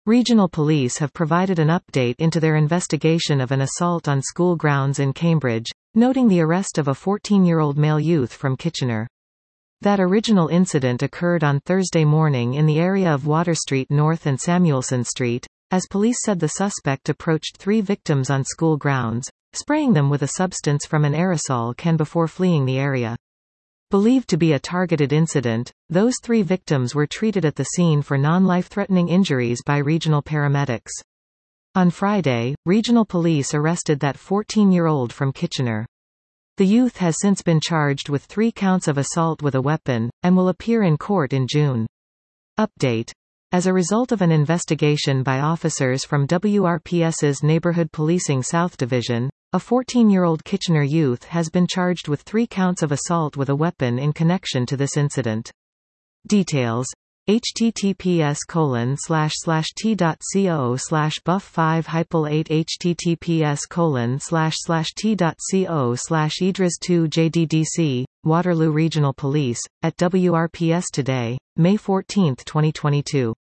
Regional police have provided an update into their investigation of an assault on school grounds in Cambridge, noting the arrest of a 14-year-old male youth from Kitchener. That original incident occurred on Thursday morning in the area of Water Street North and Samuelson Street, as police said the suspect approached 3 victims on school grounds, spraying them with a substance from an aerosol can before fleeing the area. Believed to be a targeted incident, those 3 victims were treated at the scene for non-life-threatening injuries by regional paramedics. On Friday, regional police arrested that 14-year-old from Kitchener. The youth has since been charged with 3 counts of assault with a weapon, and will appear in court in June. Update. As a result of an investigation by officers from WRPS's Neighbourhood Policing South Division, a 14-year-old Kitchener youth has been charged with 3 counts of assault with a weapon in connection to this incident. Details: https://t.co/buff5-8 https://t.co/idris2jddc, Waterloo Regional Police, at WRPS today, May 14, 2022.